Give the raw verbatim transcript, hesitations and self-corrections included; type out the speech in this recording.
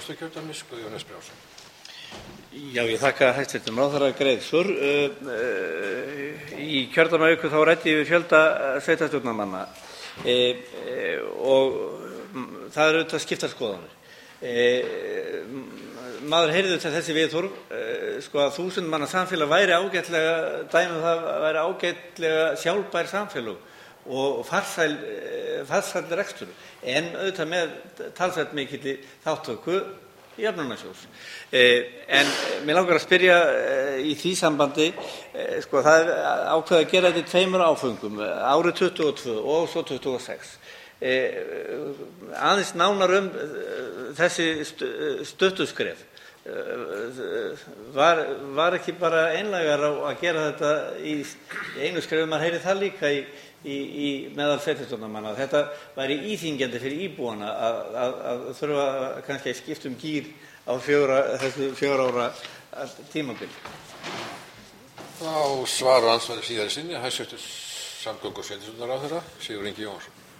Norðvesturkjördæmis, Guðjón S. Brjánsson. Já, ég þakka hæstv. Ráðherra greið svör. Í kjördæmaauku þá ræddi ég við fjölda sveitarstjórnarmanna og það eru auðvitað skiptar skoðanir. Maður heyrði til þessi viðhorf sko að þúsund manna samfélag væri ágætlega dæmi um það væri ágætlega sjálfbær samfélag og farsæl farsæll rekstur, en auðvitað með talsvert mikilli þátttöku Jöfnunarsjóðs. En mig langar að spyrja í því sambandi, sko það er ákveðið að gera þetta í tveimur áföngum, árið tuttugu og tvö og svo tuttugu og sex. Aðeins nánar um þessi stuttuskref. Var, var ekki bara einlægar á að gera þetta í einu skrefi, maður heyri það líka í, í, í meðal sveitarstjórnarmanna, þetta væri íþyngjandi fyrir íbúana að, að, að þurfa kannski að skipta um gír á fjögra, þessu fjögra ára tímabil. Þá svarar andsvari síðari sinni hæstv. Samgöngu- og sveitarstjórnarráðherra Sigurður Ingi Jóhannsson.